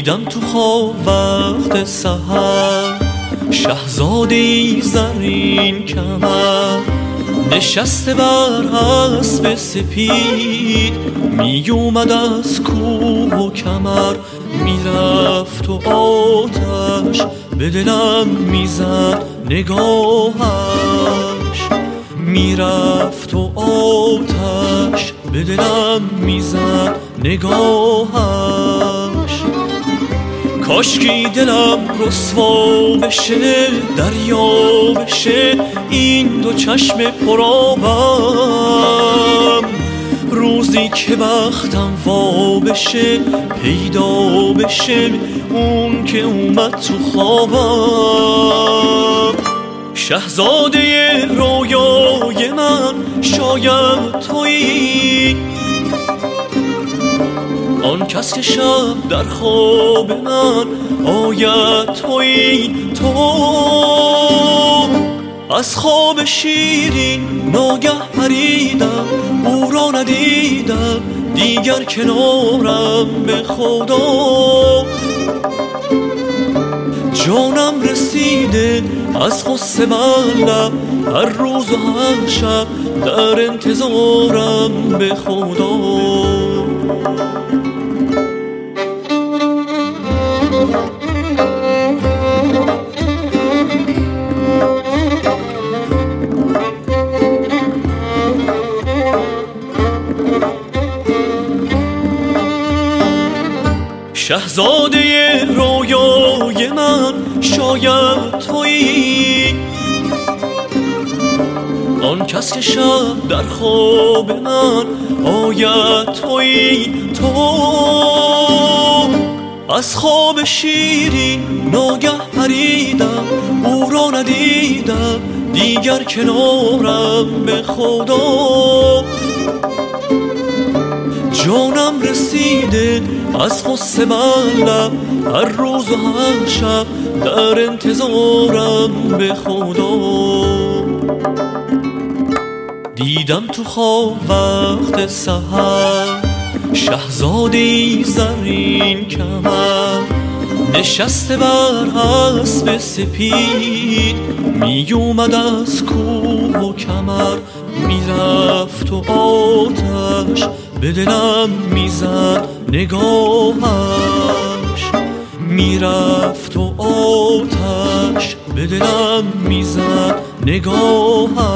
دیدم تو خواب وقت سحر شهزاده‌ای زرین کمر نشسته بر اسب سپید می اومد از کوه و کمر میرفت و آتش به دلم میزد نگاهش میرفت و آتش به دلم میزد نگاهش کاشکی دلم رسوا بشه دریا بشه این دو چشم پرآبم روزی که بختم وا بشه پیدا بشه اون که اومد تو خوابم شهزاده رویای من شاید تویی آن کس که شب در خواب من آید تویی تو از خواب شیرین ناگه پریدم او را ندیدم دیگر کنارم به خدا جانم رسیده از غصه بلم هر روز و هر شب در انتظارم به خدا شهزاده رویای من شاید تویی آن کس که شب در خواب من آید تویی تو از خواب شیرین ناگه پریدم او را ندیدم دیگر کنارم به خدا جانم رسیده از غصه بلم هر روز و هر شب در انتظارم به خدا دیدم تو خواب وقت سحر شهزاده‌ای زرین کمر نشسته بر اسب سپید می اومد از کوه و کمر میرفت و آتش به دلم میزد نگاهش میرفت و آتش به دلم میزد نگاهش